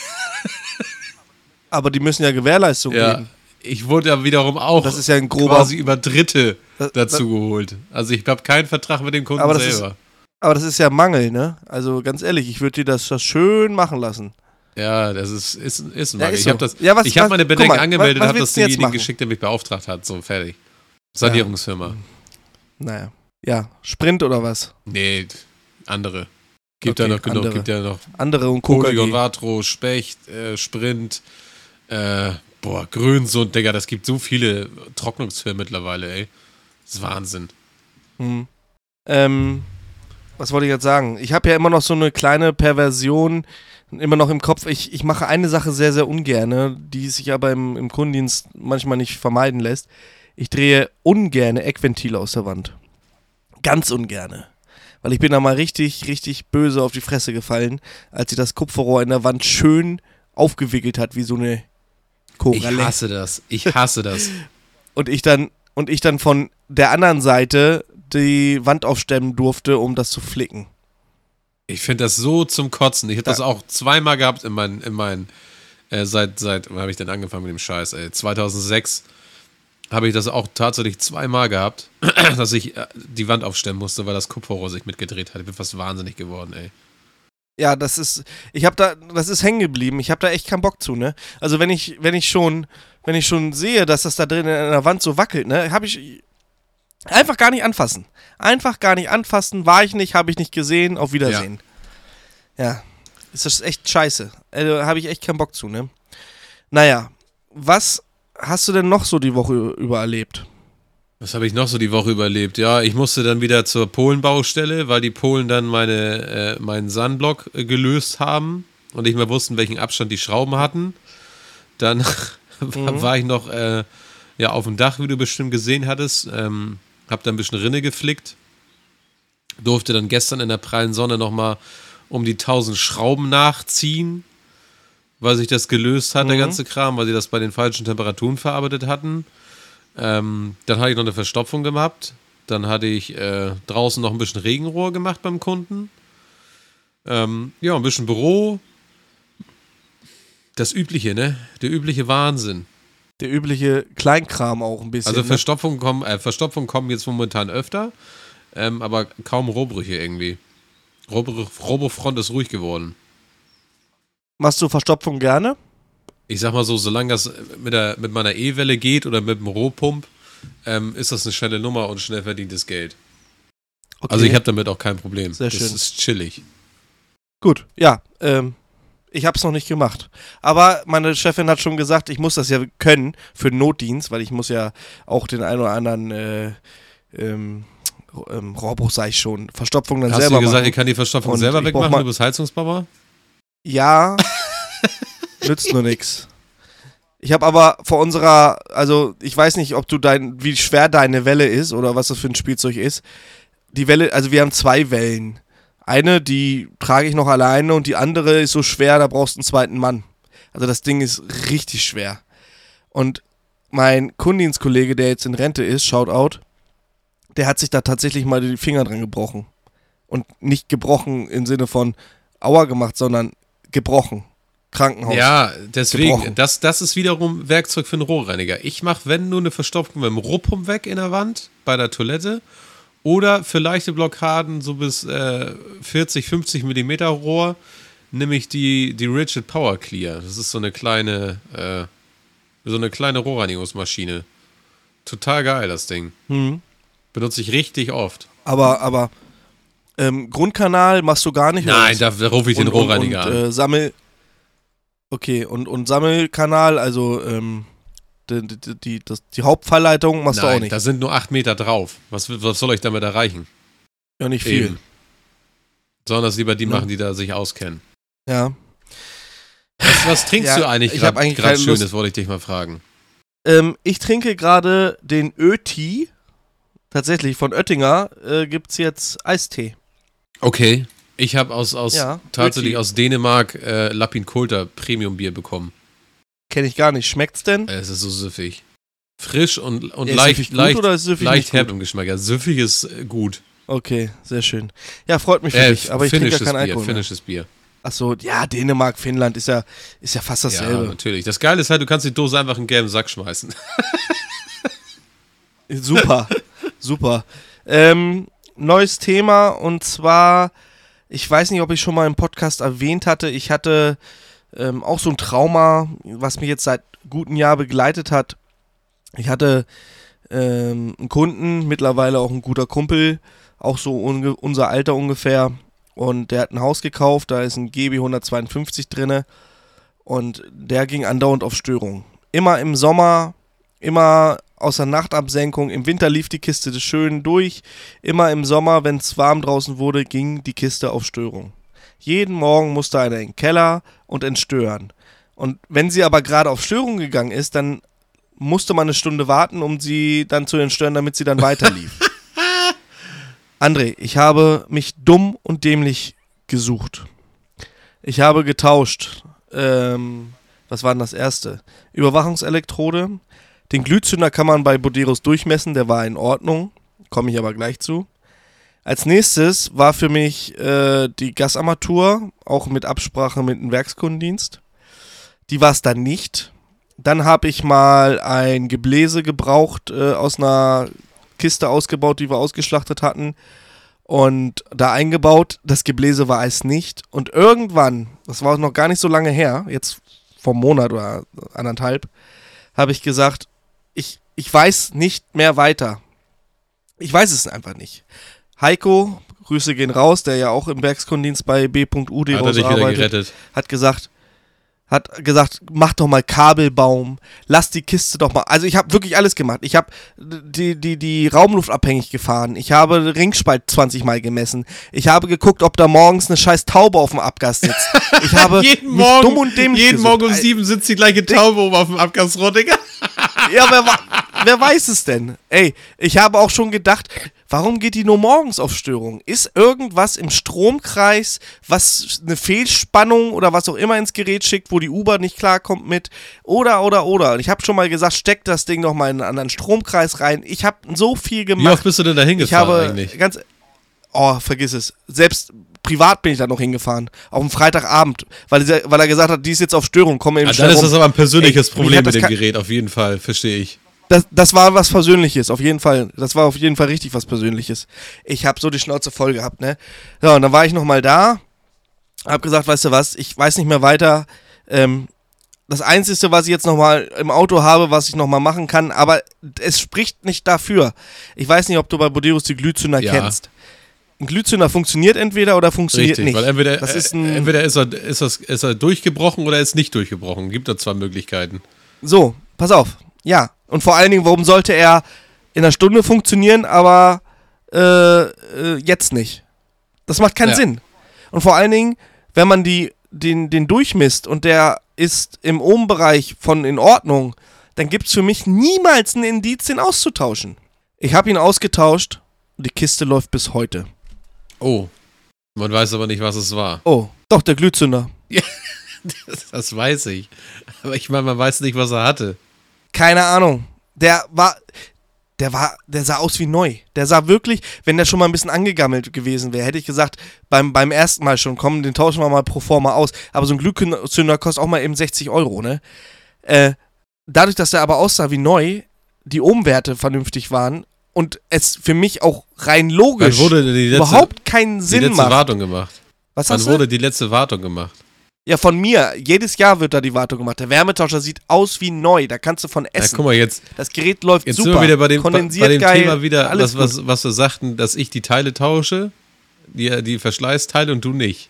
A: Aber die müssen ja Gewährleistung
B: ja.
A: geben.
B: Ich wurde ja wiederum auch
A: das ist ja ein grober,
B: quasi über Dritte
A: das,
B: dazu
A: das,
B: geholt. Also ich habe keinen Vertrag mit dem Kunden
A: aber
B: selber.
A: Ist, aber das ist ja Mangel, ne? Also ganz ehrlich, ich würde dir das, das schön machen lassen.
B: Ja, das ist, ist, ist ein
A: ja,
B: Mangel.
A: ist
B: Ich
A: so.
B: habe
A: ja,
B: hab meine Bedenken mal, angemeldet und habe das
A: demjenigen
B: demjenigen geschickt, der mich beauftragt hat. So, fertig. Sanierungsfirma.
A: Ja. Naja. Ja, Sprint oder was?
B: Nee, andere. Gibt
A: okay,
B: ja noch genug.
A: andere.
B: Gibt ja noch
A: andere und
B: Polygon, Vatro, Specht, äh, Sprint, äh, boah, Grönsund, Digga, das gibt so viele Trocknungsfirmen mittlerweile, ey. Das ist Wahnsinn.
A: Hm. Ähm, was wollte ich jetzt sagen? Ich habe ja immer noch so eine kleine Perversion immer noch im Kopf. Ich, ich mache eine Sache sehr, sehr ungerne, die sich aber im, im Kundendienst manchmal nicht vermeiden lässt. Ich drehe ungerne Eckventile aus der Wand. Ganz ungerne. Weil ich bin da mal richtig, richtig böse auf die Fresse gefallen, als sie das Kupferrohr in der Wand schön aufgewickelt hat, wie so eine Koralle.
B: Ich hasse das. Ich hasse das.
A: und ich dann, und ich dann von der anderen Seite die Wand aufstemmen durfte, um das zu flicken.
B: Ich finde das so zum Kotzen. Ich habe
A: da,
B: das auch zweimal gehabt in meinen, in meinen, äh, seit, seit, wann habe ich denn angefangen mit dem Scheiß, ey? zweitausendsechs habe ich das auch tatsächlich zweimal gehabt, dass ich äh, die Wand aufstemmen musste, weil das Kupferrohr sich mitgedreht hat. Ich bin fast wahnsinnig geworden, ey.
A: Ja, das ist, ich habe da, das ist hängen geblieben. Ich habe da echt keinen Bock zu, ne? Also wenn ich, wenn ich schon, wenn ich schon sehe, dass das da drin in der Wand so wackelt, ne, habe ich einfach gar nicht anfassen. Einfach gar nicht anfassen, war ich nicht, habe ich nicht gesehen, auf Wiedersehen. Ja, ja, ist das echt scheiße. Also, habe ich echt keinen Bock zu, ne? Naja, was hast du denn noch so die Woche über erlebt?
B: Was habe ich noch so die Woche überlebt? Ja, ich musste dann wieder zur Polenbaustelle, weil die Polen dann meine, äh, meinen Sandblock äh, gelöst haben und nicht mehr wussten, welchen Abstand die Schrauben hatten. Dann mhm. war ich noch äh, ja, auf dem Dach, wie du bestimmt gesehen hattest. Ähm, hab da ein bisschen Rinne geflickt. Durfte dann gestern in der prallen Sonne nochmal um die tausend Schrauben nachziehen, weil sich das gelöst hat, mhm. der ganze Kram, weil sie das bei den falschen Temperaturen verarbeitet hatten. Ähm, dann hatte ich noch eine Verstopfung gehabt. Dann hatte ich äh, draußen noch ein bisschen Regenrohr gemacht beim Kunden. Ähm, ja, ein bisschen Büro. Das Übliche, ne? Der übliche Wahnsinn.
A: Der übliche Kleinkram auch ein bisschen.
B: Also
A: ne?
B: Verstopfungen kommen, äh, Verstopfungen kommen jetzt momentan öfter, ähm, aber kaum Rohbrüche irgendwie. Robo- Robofront ist ruhig geworden.
A: Machst du Verstopfung gerne?
B: Ich sag mal so, solange das mit, der, mit meiner E-Welle geht oder mit dem Rohpump, ähm, ist das eine schnelle Nummer und schnell verdientes Geld. Okay. Also ich habe damit auch kein Problem.
A: Sehr schön.
B: Das ist chillig.
A: Gut, ja, ähm, ich habe es noch nicht gemacht. Aber meine Chefin hat schon gesagt, ich muss das ja können für den Notdienst, weil ich muss ja auch den einen oder anderen äh, ähm, ähm, Rohrbruch, sag ich schon, Verstopfung dann
B: Hast
A: selber machen.
B: Hast du gesagt, ich kann die Verstopfung und selber wegmachen, du bist Heizungsbauer?
A: Ja, nützt nur nix. Ich habe aber vor unserer, also ich weiß nicht, ob du dein, wie schwer deine Welle ist oder was das für ein Spielzeug ist. Die Welle, also wir haben zwei Wellen. Eine, die trage ich noch alleine und die andere ist so schwer, da brauchst du einen zweiten Mann. Also das Ding ist richtig schwer. Und mein Kundendienstkollege, der jetzt in Rente ist, Shoutout, der hat sich da tatsächlich mal die Finger dran gebrochen. Und nicht gebrochen im Sinne von Aua gemacht, sondern gebrochen. Krankenhaus.
B: Ja, deswegen, das, das ist wiederum Werkzeug für einen Rohrreiniger. Ich mache, wenn nur eine Verstopfung mit dem Rohpump weg in der Wand, bei der Toilette, oder für leichte Blockaden, so bis äh, vierzig, fünfzig Millimeter Rohr, nehme ich die, die Rigid Power Clear. Das ist so eine kleine, äh, so eine kleine Rohrreinigungsmaschine. Total geil, das Ding.
A: Mhm.
B: Benutze ich richtig oft.
A: Aber, aber, ähm, Grundkanal machst du gar nicht?
B: Nein, da, da rufe ich den
A: und,
B: Rohrreiniger
A: und, und,
B: an.
A: Äh, Sammel... Okay, und, und Sammelkanal, also ähm, die, die, die, das, die Hauptfallleitung machst
B: Nein,
A: du auch nicht.
B: Da sind nur acht Meter drauf. Was, was soll ich damit erreichen?
A: Ja, nicht viel.
B: Eben. Sollen das lieber die
A: ja.
B: machen, die da sich auskennen.
A: Ja.
B: Was, was trinkst
A: ja,
B: du eigentlich
A: ich hab eigentlich
B: gerade Schönes,
A: Lust.
B: wollte ich dich mal fragen.
A: Ähm, ich trinke gerade den Öti. Tatsächlich, von Oettinger äh, gibt es jetzt Eistee.
B: Okay. Ich habe aus, aus
A: ja,
B: tatsächlich
A: Öti.
B: aus Dänemark äh, Lapin Kulter Premium-Bier bekommen.
A: Kenne ich gar nicht. Schmeckt's denn?
B: Es ist so süffig. Frisch und, und
A: ja,
B: leicht,
A: gut,
B: leicht,
A: oder ist
B: leicht herb im Geschmack. Ja, süffig ist äh, gut.
A: Okay, sehr schön. Ja, freut mich für
B: äh,
A: dich, aber ich trinke ja kein
B: Bier,
A: Alkohol.
B: Finnisches Bier.
A: Achso, ja, Dänemark, Finnland ist ja, ist ja fast dasselbe.
B: Ja, natürlich. Das Geile ist halt, du kannst die Dose einfach in den gelben Sack schmeißen.
A: Super, super. Ähm, neues Thema und zwar, ich weiß nicht, ob ich schon mal im Podcast erwähnt hatte, ich hatte ähm, auch so ein Trauma, was mich jetzt seit gutem Jahr begleitet hat. Ich hatte ähm, einen Kunden, mittlerweile auch ein guter Kumpel, auch so unge- unser Alter ungefähr, und der hat ein Haus gekauft, da ist ein G B hundertzweiundfünfzig drin und der ging andauernd auf Störung. Immer im Sommer, immer außer Nachtabsenkung, im Winter lief die Kiste schön durch, immer im Sommer, wenn es warm draußen wurde, ging die Kiste auf Störung. Jeden Morgen musste einer in den Keller und entstören. Und wenn sie aber gerade auf Störung gegangen ist, dann musste man eine Stunde warten, um sie dann zu entstören, damit sie dann weiter lief. André, ich habe mich dumm und dämlich gesucht. Ich habe getauscht. Ähm, was war denn das erste? Überwachungselektrode. Den Glühzünder kann man bei Boderos durchmessen, der war in Ordnung. Komme ich aber gleich zu. Als nächstes war für mich äh, die Gasarmatur, auch mit Absprache mit dem Werkskundendienst. Die war es dann nicht. Dann habe ich mal ein Gebläse gebraucht, äh, aus einer Kiste ausgebaut, die wir ausgeschlachtet hatten und da eingebaut. Das Gebläse war es nicht. Und irgendwann, das war noch gar nicht so lange her, jetzt vor einem Monat oder anderthalb, habe ich gesagt, ich, ich weiß nicht mehr weiter. Ich weiß es einfach nicht. Heiko, Grüße gehen raus, der ja auch im Werkskundendienst bei B U D
B: hat er dich
A: arbeitet,
B: wieder gerettet.
A: hat gesagt, hat gesagt, mach doch mal Kabelbaum, lass die Kiste doch mal, also ich habe wirklich alles gemacht. Ich habe die, die, die Raumluft abhängig gefahren, ich habe Ringspalt zwanzig Mal gemessen, ich habe geguckt, ob da morgens eine scheiß Taube auf dem Abgas sitzt. Ich habe
B: jeden Morgen,
A: dumm und dämlich
B: jeden
A: gesucht.
B: Morgen um sieben sitzt die gleiche Taube oben auf dem Abgasrohr, Digga.
A: Ja, wer, wer weiß es denn? Ey, ich habe auch schon gedacht, warum geht die nur morgens auf Störung? Ist irgendwas im Stromkreis, was eine Fehlspannung oder was auch immer ins Gerät schickt, wo die Uber nicht klarkommt mit? Oder, oder, oder. Und ich habe schon mal gesagt, steck das Ding doch mal in einen anderen Stromkreis rein. Ich habe so viel gemacht.
B: Wie oft bist du denn da hingefahren
A: ich habe
B: eigentlich?
A: Ganz, oh, vergiss es. Selbst privat bin ich da noch hingefahren. Auf dem Freitagabend. Weil, weil er gesagt hat, die ist jetzt auf Störung, komm eben
B: Ah,
A: schnell
B: dann ist
A: rum.
B: das aber ein persönliches
A: Ey,
B: Problem mit dem
A: ka-
B: Gerät, auf jeden Fall, verstehe ich.
A: Das, das war was Persönliches, auf jeden Fall. Das war auf jeden Fall richtig was Persönliches. Ich habe so die Schnauze voll gehabt, ne? Ja, und dann war ich nochmal da, hab gesagt, weißt du was, ich weiß nicht mehr weiter. Ähm, das Einzige, was ich jetzt nochmal im Auto habe, was ich nochmal machen kann, aber es spricht nicht dafür. Ich weiß nicht, ob du bei Boderos die Glühzünder
B: Ja.
A: kennst. Ein Glühzünder funktioniert entweder oder funktioniert
B: Richtig,
A: nicht.
B: weil entweder,
A: das ist
B: äh,
A: ein,
B: entweder ist, er, ist, das, ist er durchgebrochen oder er ist nicht durchgebrochen. Gibt da zwei Möglichkeiten.
A: So, pass auf. Ja. Und vor allen Dingen, warum sollte er in einer Stunde funktionieren, aber äh, äh, jetzt nicht? Das macht keinen
B: Ja.
A: Sinn. Und vor allen Dingen, wenn man die, den, den durchmisst und der ist im Ohmbereich von in Ordnung, dann gibt es für mich niemals ein Indiz, den auszutauschen. Ich habe ihn ausgetauscht und die Kiste läuft bis heute.
B: Oh, man weiß aber nicht, was es war.
A: Oh, doch, der Glühzünder.
B: Das, das weiß ich. Aber ich meine, man weiß nicht, was er hatte.
A: Keine Ahnung. Der war, der war, der sah aus wie neu. Der sah wirklich, wenn der schon mal ein bisschen angegammelt gewesen wäre, hätte ich gesagt, beim, beim ersten Mal schon, komm, den tauschen wir mal pro forma aus. Aber so ein Glühzünder kostet auch mal eben sechzig Euro, ne? Äh, dadurch, dass der aber aussah wie neu, die Ohmwerte vernünftig waren und es für mich auch rein logisch
B: Wann wurde die letzte,
A: überhaupt keinen
B: die
A: Sinn
B: letzte
A: macht.
B: Wartung gemacht?
A: Was
B: Wann
A: hast
B: wurde
A: du?
B: die letzte Wartung gemacht?
A: Ja, von mir. Jedes Jahr wird da die Wartung gemacht. Der Wärmetauscher sieht aus wie neu. Da kannst du von essen.
B: Ja, guck mal, jetzt,
A: Das Gerät läuft
B: jetzt
A: super.
B: sind wir wieder bei dem, bei,
A: kondensiert
B: bei dem
A: geil,
B: Thema wieder,
A: alles
B: was,
A: gut.
B: was, was wir sagten, dass ich die Teile tausche, die, die Verschleißteile und du nicht.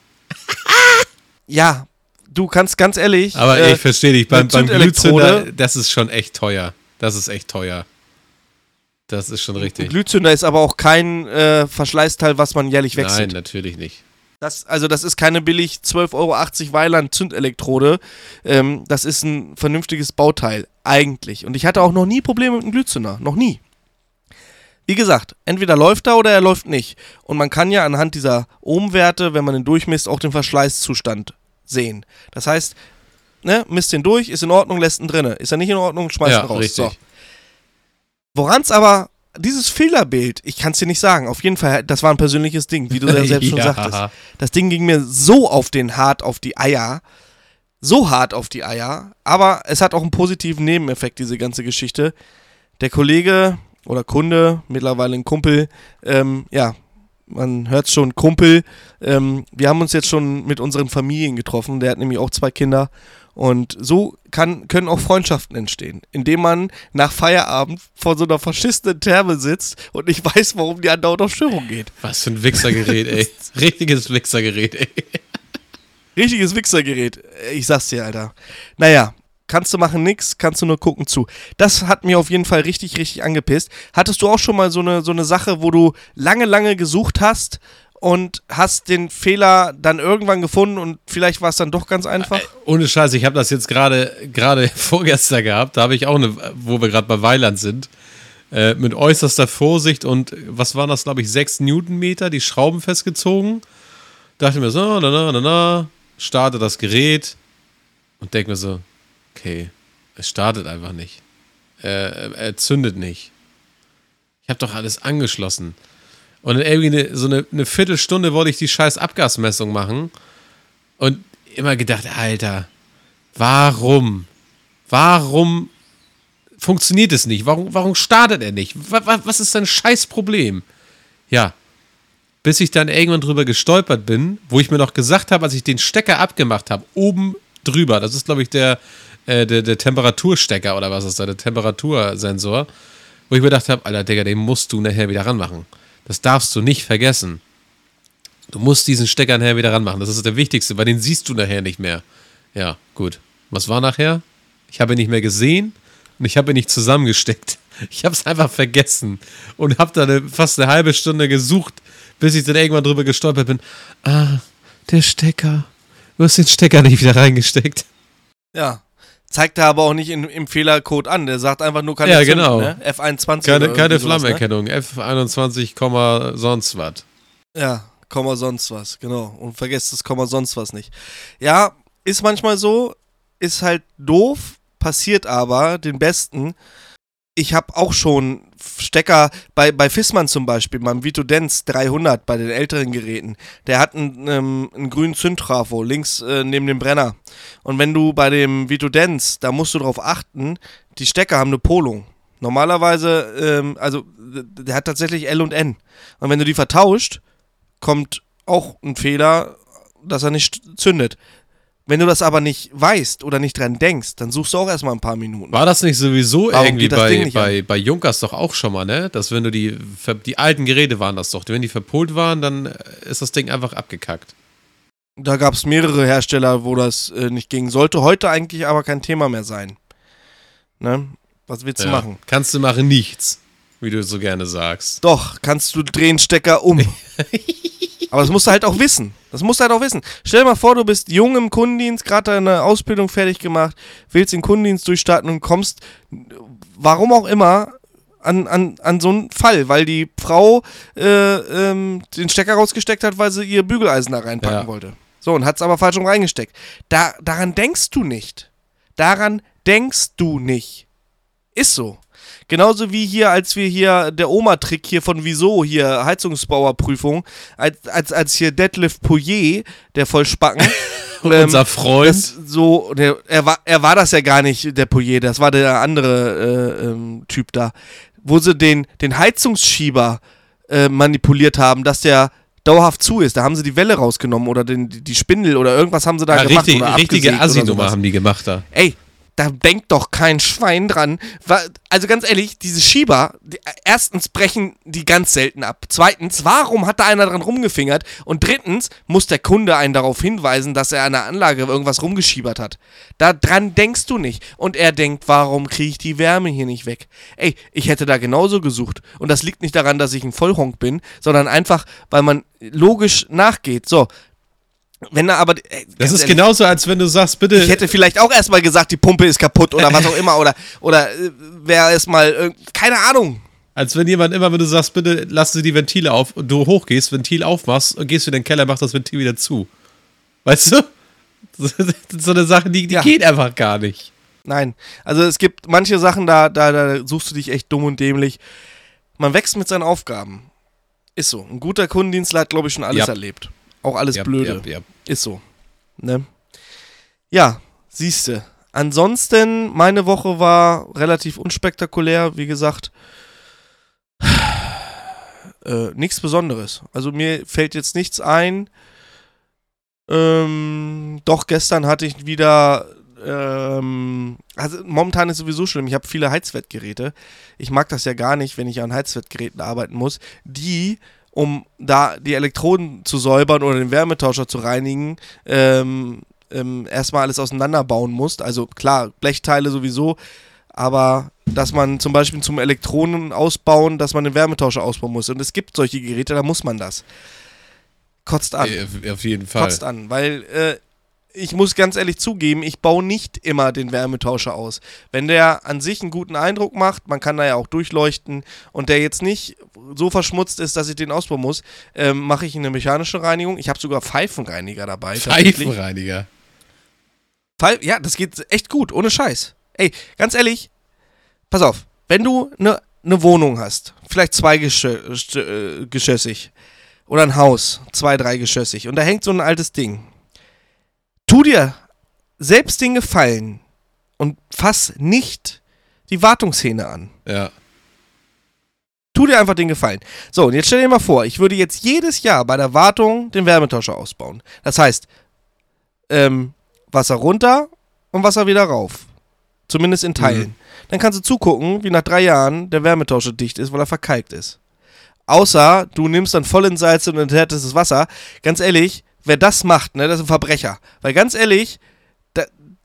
A: Ja, du kannst ganz ehrlich.
B: Aber
A: äh,
B: ich verstehe dich, beim,
A: eine
B: beim
A: Zündelektrode-
B: Glühzünder, das ist schon echt teuer. Das ist echt teuer. Das ist schon
A: Ein
B: richtig.
A: Glühzünder ist aber auch kein äh, Verschleißteil, was man jährlich
B: Nein,
A: wechselt.
B: natürlich nicht.
A: Das, also das ist keine billig zwölf Euro achtzig Weiland Zündelektrode. Ähm, das ist ein vernünftiges Bauteil, eigentlich. Und ich hatte auch noch nie Probleme mit einem Glühzünder. Noch nie. Wie gesagt, entweder läuft er oder er läuft nicht. Und man kann ja anhand dieser Ohmwerte, wenn man den durchmisst, auch den Verschleißzustand sehen. Das heißt, ne, misst den durch, ist in Ordnung, lässt ihn drinne. Ist er nicht in Ordnung, schmeißt
B: Ja,
A: ihn raus.
B: richtig.
A: So. Woran es aber, dieses Fehlerbild, ich kann es dir nicht sagen, auf jeden Fall, das war ein persönliches Ding, wie du ja selbst schon
B: Ja.
A: sagtest. Das Ding ging mir so auf den hart auf die Eier, so hart auf die Eier, aber es hat auch einen positiven Nebeneffekt, diese ganze Geschichte. Der Kollege oder Kunde, mittlerweile ein Kumpel, ähm, ja, man hört schon, Kumpel, ähm, wir haben uns jetzt schon mit unseren Familien getroffen, der hat nämlich auch zwei Kinder und so kann, können auch Freundschaften entstehen, indem man nach Feierabend vor so einer verschissenen Therme sitzt und nicht weiß, warum die andauernd auf Störung geht.
B: Was für ein Wichsergerät, ey. Richtiges Wichsergerät, ey.
A: Richtiges Wichsergerät, ich sag's dir, Alter. Naja, kannst du machen nix, kannst du nur gucken zu. Das hat mir auf jeden Fall richtig, richtig angepisst. Hattest du auch schon mal so eine, so eine Sache, wo du lange, lange gesucht hast und hast den Fehler dann irgendwann gefunden und vielleicht war es dann doch ganz einfach?
B: Ohne Scheiß, ich habe das jetzt gerade gerade vorgestern gehabt. Da habe ich auch eine, wo wir gerade bei Weiland sind, äh, mit äußerster Vorsicht und was waren das, glaube ich, sechs Newtonmeter, die Schrauben festgezogen. Dachte mir so, na, na, na, na, starte das Gerät und denke mir so, okay, es startet einfach nicht. Äh, er zündet nicht. Ich habe doch alles angeschlossen. Und dann irgendwie eine, so eine, eine Viertelstunde wollte ich die scheiß Abgasmessung machen und immer gedacht, Alter, warum? Warum funktioniert es nicht? Warum, warum startet er nicht? Was, was ist sein scheiß Problem? Ja, bis ich dann irgendwann drüber gestolpert bin, wo ich mir noch gesagt habe, als ich den Stecker abgemacht habe, oben drüber, das ist, glaube ich, der, äh, der, der Temperaturstecker oder was ist da, der Temperatursensor, wo ich mir gedacht habe, Alter, Digga, den musst du nachher wieder ranmachen. Das darfst du nicht vergessen. Du musst diesen Stecker nachher wieder ranmachen. Das ist der wichtigste, weil den siehst du nachher nicht mehr. Ja, gut. Was war nachher? Ich habe ihn nicht mehr gesehen und ich habe ihn nicht zusammengesteckt. Ich habe es einfach vergessen und habe da eine, fast eine halbe Stunde gesucht, bis ich dann irgendwann drüber gestolpert bin. Ah, der Stecker. Du hast den Stecker nicht wieder reingesteckt.
A: Ja. Zeigt er aber auch nicht in, im Fehlercode an. Der sagt einfach nur keine
B: ja,
A: Zünden,
B: genau.
A: ne? F einundzwanzig.
B: Keine, keine
A: sowas,
B: Flammenerkennung. Ne? F einundzwanzig, sonst was.
A: Ja, Komma sonst was, genau. Und vergesst das Komma sonst was nicht. Ja, ist manchmal so, ist halt doof, passiert aber den Besten. Ich habe auch schon Stecker, bei, bei Fissmann zum Beispiel, beim Vitodenz dreihundert, bei den älteren Geräten, der hat einen, ähm, einen grünen Zündtrafo links äh, neben dem Brenner. Und wenn du bei dem Vitodenz, da musst du drauf achten, die Stecker haben eine Polung. Normalerweise, ähm, also der hat tatsächlich L und N. Und wenn du die vertauscht, kommt auch ein Fehler, dass er nicht zündet. Wenn du das aber nicht weißt oder nicht dran denkst, dann suchst du auch erstmal ein paar Minuten.
B: War das nicht sowieso
A: Warum
B: irgendwie
A: geht das
B: bei,
A: Ding nicht
B: bei, bei Junkers doch auch schon mal, ne? Dass wenn du die, die alten Geräte waren das doch, wenn die verpolt waren, dann ist das Ding einfach abgekackt.
A: Da gab es mehrere Hersteller, wo das äh, nicht ging. Sollte heute eigentlich aber kein Thema mehr sein. Ne? Was willst du
B: Ja.
A: machen?
B: Kannst du machen nichts, wie du so gerne sagst.
A: Doch, kannst du drehen Stecker um. Aber das musst du halt auch wissen. Das musst du halt auch wissen. Stell dir mal vor, du bist jung im Kundendienst, gerade deine Ausbildung fertig gemacht, willst den Kundendienst durchstarten und kommst, warum auch immer, an, an, an so einen Fall, weil die Frau äh, ähm, den Stecker rausgesteckt hat, weil sie ihr Bügeleisen da reinpacken
B: Ja.
A: wollte. So, und hat es aber falsch rum reingesteckt. Da, daran denkst du nicht. Daran denkst du nicht. Ist so. Genauso wie hier, als wir hier, der Oma-Trick hier von Wieso, hier Heizungsbauerprüfung, als, als, als hier Detlef Pouillet, der Vollspacken, ähm,
B: Unser Freund.
A: das so, der, er, war, er war das ja gar nicht, der Pouillet, das war der andere äh, ähm, Typ da, wo sie den, den Heizungsschieber äh, manipuliert haben, dass der dauerhaft zu ist. Da haben sie die Welle rausgenommen oder den, die Spindel oder irgendwas haben sie da
B: Ja,
A: gemacht.
B: richtig,
A: oder
B: richtige
A: abgesägt oder
B: Assi-Nummer
A: sowas.
B: haben die gemacht da.
A: Ey, da denkt doch kein Schwein dran. Also ganz ehrlich, diese Schieber, die, erstens brechen die ganz selten ab. Zweitens, warum hat da einer dran rumgefingert? Und drittens muss der Kunde einen darauf hinweisen, dass er an der Anlage irgendwas rumgeschiebert hat. Da dran denkst du nicht. Und er denkt, warum kriege ich die Wärme hier nicht weg? Ey, ich hätte da genauso gesucht. Und das liegt nicht daran, dass ich ein Vollhonk bin, sondern einfach, weil man logisch nachgeht. So. Wenn er aber. Ey,
B: Das ist
A: ehrlich,
B: genauso, als wenn du sagst, bitte.
A: ich hätte vielleicht auch erstmal gesagt, die Pumpe ist kaputt oder was auch immer. Oder, oder äh, wäre erstmal. Äh, keine Ahnung.
B: Als wenn jemand immer, wenn du sagst, bitte lassen Sie die Ventile auf und du hochgehst, Ventil aufmachst und gehst wieder in den Keller, machst das Ventil wieder zu. Weißt du? So eine Sache, die, die
A: Ja.
B: geht einfach gar nicht.
A: Nein. Also es gibt manche Sachen, da, da, da suchst du dich echt dumm und dämlich. Man wächst mit seinen Aufgaben. Ist so. Ein guter Kundendienstler hat, glaube ich, schon alles
B: Ja.
A: erlebt. Auch alles
B: Ja,
A: Blöde.
B: ja, ja.
A: Ist so. Ne? Ja, siehste. Ansonsten, meine Woche war relativ unspektakulär, wie gesagt. Äh, nichts Besonderes. Also mir fällt jetzt nichts ein. Ähm, doch, gestern hatte ich wieder, ähm, also momentan ist sowieso schlimm, ich habe viele Heizwertgeräte. Ich mag das ja gar nicht, wenn ich an Heizwertgeräten arbeiten muss, die, um da die Elektroden zu säubern oder den Wärmetauscher zu reinigen, ähm, ähm, erstmal alles auseinanderbauen musst. Also klar, Blechteile sowieso, aber dass man zum Beispiel zum Elektronen ausbauen, dass man den Wärmetauscher ausbauen muss. Und es gibt solche Geräte, da muss man das. Kotzt an.
B: Äh, Auf jeden Fall.
A: Kotzt an, weil äh, ich muss ganz ehrlich zugeben, ich baue nicht immer den Wärmetauscher aus. Wenn der an sich einen guten Eindruck macht, man kann da ja auch durchleuchten und der jetzt nicht so verschmutzt ist, dass ich den ausbauen muss, ähm, mache ich eine mechanische Reinigung. Ich habe sogar Pfeifenreiniger dabei. tatsächlich.
B: Pfeifenreiniger.
A: Pfeif- ja, das geht echt gut, ohne Scheiß. Ey, ganz ehrlich, pass auf, wenn du eine ne Wohnung hast, vielleicht zweigeschossig oder ein Haus, zwei, dreigeschossig und da hängt so ein altes Ding, tu dir selbst den Gefallen und fass nicht die Wartungshähne an.
B: Ja.
A: Tu dir einfach den Gefallen. So, und jetzt stell dir mal vor, ich würde jetzt jedes Jahr bei der Wartung den Wärmetauscher ausbauen. Das heißt, ähm, Wasser runter und Wasser wieder rauf. Zumindest in Teilen. Mhm. Dann kannst du zugucken, wie nach drei Jahren der Wärmetauscher dicht ist, weil er verkalkt ist. Außer, du nimmst dann voll in Salz und enthärtest das Wasser. Ganz ehrlich, wer das macht, ne, das ist ein Verbrecher. Weil ganz ehrlich, da,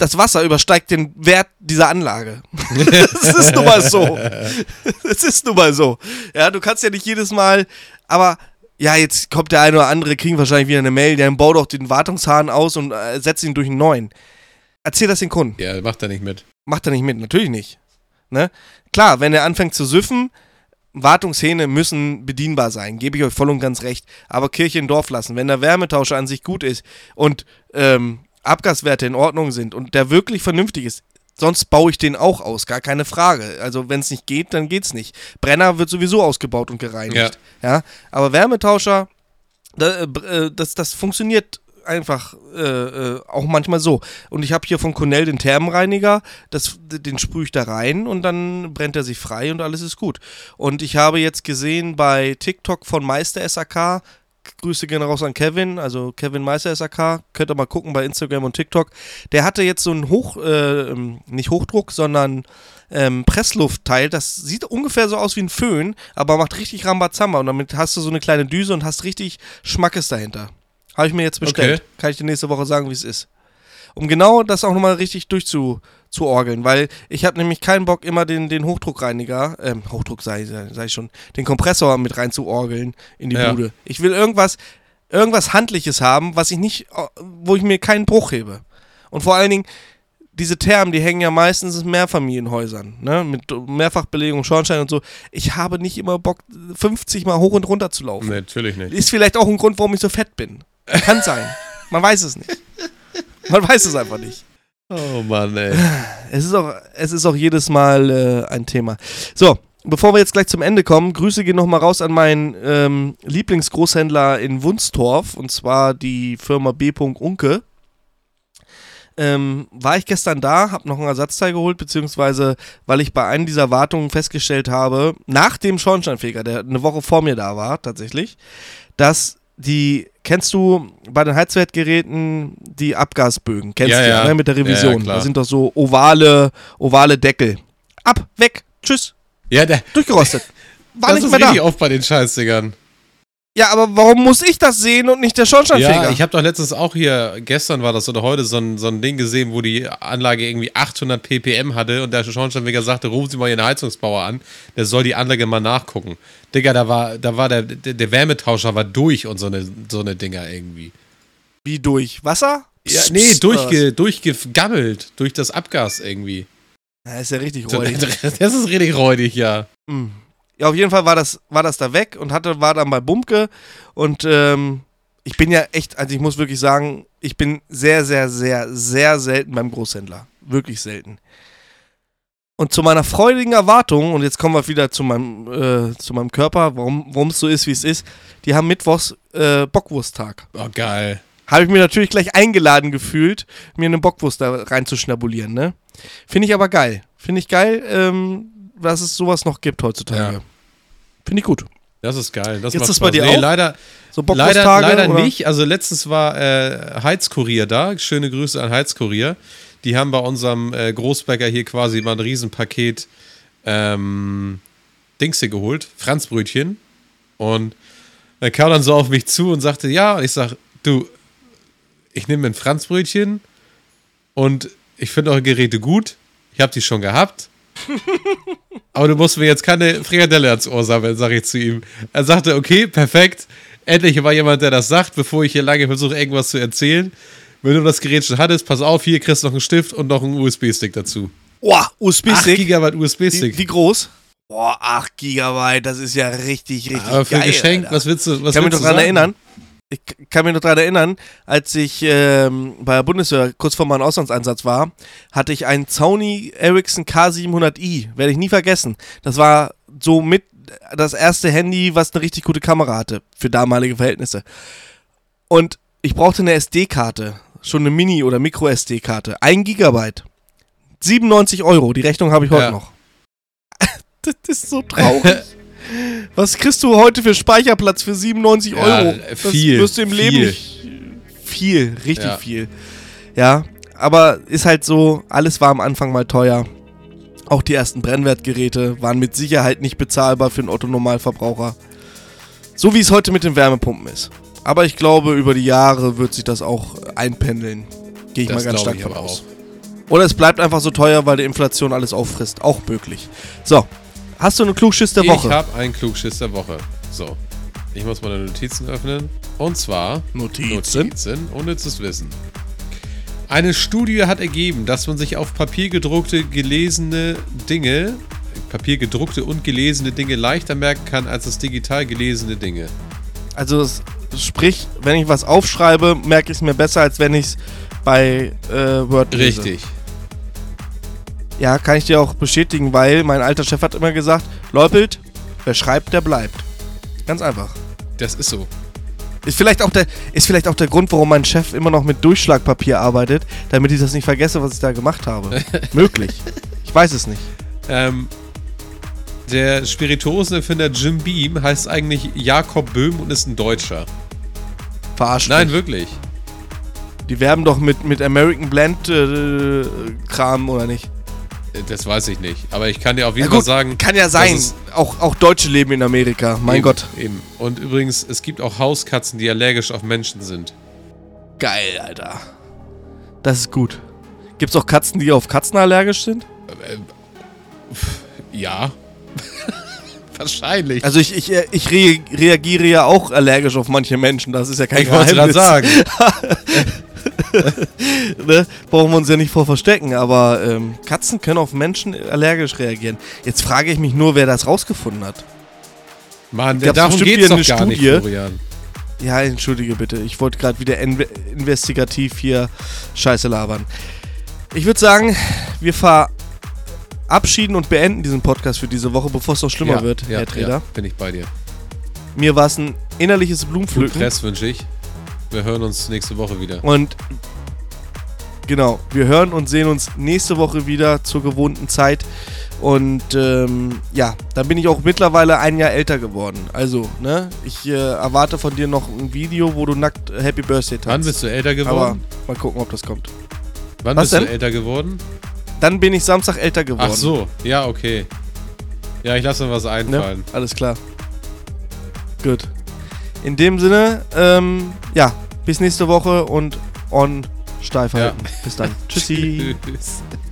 A: das Wasser übersteigt den Wert dieser Anlage. Es ist nun mal so. Es ist nun mal so. Ja, du kannst ja nicht jedes Mal, aber ja, jetzt kommt der eine oder andere, kriegen wahrscheinlich wieder eine Mail, dann bau doch den Wartungshahn aus und äh, setz ihn durch einen neuen. Erzähl das den Kunden.
B: Ja, macht er nicht mit.
A: Macht er nicht mit, natürlich nicht. Ne? Klar, wenn er anfängt zu süffen, Wartungshähne müssen bedienbar sein, gebe ich euch voll und ganz recht. Aber Kirche im Dorf lassen, wenn der Wärmetauscher an sich gut ist und ähm, Abgaswerte in Ordnung sind und der wirklich vernünftig ist, sonst baue ich den auch aus, gar keine Frage. Also wenn es nicht geht, dann geht's nicht. Brenner wird sowieso ausgebaut und gereinigt. Ja. Ja? Aber Wärmetauscher, das, das, das funktioniert einfach äh, auch manchmal so. Und ich habe hier von Cornell den Thermenreiniger, das, den sprühe ich da rein und dann brennt er sich frei und alles ist gut. Und ich habe jetzt gesehen bei TikTok von Meister S A K, Grüße gehen raus an Kevin, also Kevin Meister S A K, könnt ihr mal gucken bei Instagram und TikTok. Der hatte jetzt so einen Hoch, äh, nicht Hochdruck, sondern ähm, Pressluftteil, das sieht ungefähr so aus wie ein Föhn, aber macht richtig Rambazamba und damit hast du so eine kleine Düse und hast richtig Schmackes dahinter. Habe ich mir jetzt bestellt. Okay. Kann ich dir nächste Woche sagen, wie es ist. Um genau das auch nochmal richtig durchzuorgeln, weil ich habe nämlich keinen Bock, immer den, den Hochdruckreiniger, ähm, Hochdruck sei, sei ich schon, den Kompressor mit rein zu orgeln in die ja. Bude. Ich will irgendwas, irgendwas Handliches haben, was ich nicht, wo ich mir keinen Bruch hebe. Und vor allen Dingen, diese Thermen, die hängen ja meistens in Mehrfamilienhäusern, ne, mit Mehrfachbelegung, Schornstein und so. Ich habe nicht immer Bock, fünfzig Mal hoch und runter zu laufen.
B: Nee, natürlich nicht.
A: Ist vielleicht auch ein Grund, warum ich so fett bin. Kann sein. Man weiß es nicht. Man weiß es einfach nicht.
B: Oh Mann, ey.
A: Es ist auch, es ist auch jedes Mal äh, ein Thema. So, bevor wir jetzt gleich zum Ende kommen, Grüße gehen nochmal raus an meinen ähm, Lieblingsgroßhändler in Wunstorf, und zwar die Firma B. Unke. Ähm, war ich gestern da, habe noch ein Ersatzteil geholt, beziehungsweise weil ich bei einer dieser Wartungen festgestellt habe, nach dem Schornsteinfeger, der eine Woche vor mir da war tatsächlich, dass die, kennst du bei den Heizwertgeräten die Abgasbögen, kennst
B: ja,
A: du,
B: ja.
A: Ne, mit der Revision,
B: ja, ja,
A: da sind doch so ovale, ovale Deckel. Ab, weg, tschüss,
B: ja, der,
A: durchgerostet. War
B: das
A: nicht
B: ist
A: mehr
B: richtig
A: da.
B: oft bei den Scheißdingern.
A: Ja, aber warum muss ich das sehen und nicht der Schornsteinfeger?
B: Ja, ich habe doch letztens auch hier, gestern war das oder heute, so ein, so ein Ding gesehen, wo die Anlage irgendwie achthundert ppm hatte und der Schornsteinfeger sagte, rufen Sie mal Ihren Heizungsbauer an, der soll die Anlage mal nachgucken. Digga, da war, da war der, der, der Wärmetauscher war durch und so eine, so eine Dinger irgendwie.
A: Wie durch? Wasser?
B: Ja, nee, durchge, durchgegammelt, durch das Abgas irgendwie.
A: Ja, ist ja richtig räudig.
B: Das ist richtig räudig, ja.
A: Mhm. Ja, auf jeden Fall war das, war das da weg und hatte, war dann bei Bumke und ähm, ich bin ja echt, also ich muss wirklich sagen, ich bin sehr, sehr, sehr, sehr selten beim Großhändler. Wirklich selten. Und zu meiner freudigen Erwartung, und jetzt kommen wir wieder zu meinem, äh, zu meinem Körper, warum es so ist, wie es ist, die haben mittwochs äh, Bockwursttag.
B: Oh, geil.
A: Habe ich mir natürlich gleich eingeladen gefühlt, mir eine Bockwurst da reinzuschnabulieren, ne? Finde ich aber geil. Finde ich geil, ähm, dass es sowas noch gibt heutzutage. Ja. Finde ich gut.
B: Das ist geil. Das
A: Jetzt
B: macht
A: ist
B: Spaß.
A: bei dir
B: nee,
A: auch?
B: leider,
A: so
B: leider, leider nicht. Also letztens war äh, Heizkurier da. Schöne Grüße an Heizkurier. Die haben bei unserem äh, Großbäcker hier quasi mal ein Riesenpaket ähm, Dings hier geholt. Franzbrötchen. Und er kam dann so auf mich zu und sagte, ja, und ich sag, du, ich nehme ein Franzbrötchen und ich finde eure Geräte gut. Ich habe die schon gehabt. Aber du musst mir jetzt keine Frikadelle ans Ohr sammeln, sage ich zu ihm. Er sagte, okay, perfekt. Endlich war jemand, der das sagt, bevor ich hier lange versuche, irgendwas zu erzählen. Wenn du das Gerät schon hattest, pass auf, hier kriegst du noch einen Stift und noch einen U S B-Stick dazu.
A: Boah, U S B-Stick?
B: acht Gigabyte U S B-Stick.
A: Wie, wie groß? Boah, acht Gigabyte, das ist ja richtig, richtig geil.
B: Aber für
A: geil,
B: ein Geschenk,
A: Alter.
B: was willst du was
A: Ich kann mich
B: willst
A: noch
B: du
A: daran
B: sagen?
A: erinnern, ich kann mich noch daran erinnern, als ich ähm, bei der Bundeswehr kurz vor meinem Auslandseinsatz war, hatte ich einen Sony Ericsson K siebenhundert i, werde ich nie vergessen. Das war so mit das erste Handy, was eine richtig gute Kamera hatte, für damalige Verhältnisse. Und ich brauchte eine S D-Karte, schon eine Mini- oder Micro-S D-Karte, ein Gigabyte, siebenundneunzig Euro, die Rechnung habe ich heute ja. noch. Das ist so traurig. Was kriegst du heute für Speicherplatz für siebenundneunzig Euro?
B: Ja, viel.
A: Das wirst du im
B: viel.
A: Leben nicht. Viel, richtig
B: ja.
A: viel. Ja, aber ist halt so, alles war am Anfang mal teuer. Auch die ersten Brennwertgeräte waren mit Sicherheit nicht bezahlbar für einen Otto-Normalverbraucher. So wie es heute mit den Wärmepumpen ist. Aber ich glaube, über die Jahre wird sich das auch einpendeln. Gehe ich
B: das
A: mal ganz stark
B: ich
A: von
B: aber
A: aus.
B: Auch.
A: Oder es bleibt einfach so teuer, weil die Inflation alles auffrisst. Auch möglich. So, hast du einen Klugschiss der Woche?
B: Ich habe einen Klugschiss der Woche. So, ich muss meine Notizen öffnen. Und zwar
A: Notizen.
B: Notizen, unnützes Wissen. Eine Studie hat ergeben, dass man sich auf Papier gedruckte, gelesene Dinge, Papier gedruckte und gelesene Dinge leichter merken kann, als das digital gelesene Dinge.
A: Also sprich, wenn ich was aufschreibe, merke ich es mir besser, als wenn ich es bei äh, Word lese.
B: Richtig.
A: Ja, kann ich dir auch bestätigen, weil mein alter Chef hat immer gesagt, Leupelt, wer schreibt, der bleibt. Ganz einfach.
B: Das ist so.
A: Ist vielleicht, auch der, ist vielleicht auch der Grund, warum mein Chef immer noch mit Durchschlagpapier arbeitet, damit ich das nicht vergesse, was ich da gemacht habe. Möglich. Ich weiß es nicht.
B: Ähm, der Spirituosenerfinder Jim Beam heißt eigentlich Jakob Böhm und ist ein Deutscher.
A: Verarscht
B: Nein,
A: mich.
B: wirklich.
A: Die werben doch mit, mit American Blend äh, Kram, oder nicht?
B: Das weiß ich nicht. Aber ich kann dir auf jeden
A: Ja, gut,
B: Fall sagen...
A: kann ja sein. Auch, auch Deutsche leben in Amerika. Mein
B: eben,
A: Gott.
B: Eben. Und übrigens, es gibt auch Hauskatzen, die allergisch auf Menschen sind.
A: Geil, Alter. Das ist gut. Gibt's auch Katzen, die auf Katzen allergisch sind?
B: Äh, ja. Wahrscheinlich.
A: Also ich, ich, ich re- reagiere ja auch allergisch auf manche Menschen. Das ist ja kein
B: ich wollte
A: Geheimnis.
B: gerade sagen.
A: Ne? Brauchen wir uns ja nicht vor verstecken, aber ähm, Katzen können auf Menschen allergisch reagieren. Jetzt frage ich mich nur, wer das rausgefunden hat.
B: Mann,
A: Gab's
B: darum
A: bestimmt
B: geht's
A: wieder
B: doch
A: eine
B: gar
A: Studie?
B: nicht, Florian.
A: Ja, entschuldige bitte. Ich wollte gerade wieder in- investigativ hier Scheiße labern. Ich würde sagen, wir verabschieden und beenden diesen Podcast für diese Woche, bevor es noch schlimmer
B: ja,
A: wird,
B: ja,
A: Herr Treder.
B: Ja, bin ich bei dir.
A: Mir war es ein innerliches Blumenpflücken.
B: Press wünsche ich. Wir hören uns nächste Woche wieder.
A: Und genau, wir hören und sehen uns nächste Woche wieder zur gewohnten Zeit. Und ähm, ja, dann bin ich auch mittlerweile ein Jahr älter geworden. Also, ne, ich äh, erwarte von dir noch ein Video, wo du nackt Happy Birthday tanzt.
B: Wann bist du älter
A: Aber
B: geworden?
A: mal gucken, ob das kommt.
B: Wann
A: Was
B: bist
A: denn?
B: du älter geworden?
A: Dann bin ich Samstag älter geworden.
B: Ach so, ja, okay. Ja, ich lasse mir was
A: Ne?
B: einfallen.
A: Alles klar. Gut. In dem Sinne, ähm, ja, bis nächste Woche und on steif halten.
B: Ja.
A: Bis dann. Tschüssi.
B: Tschüss.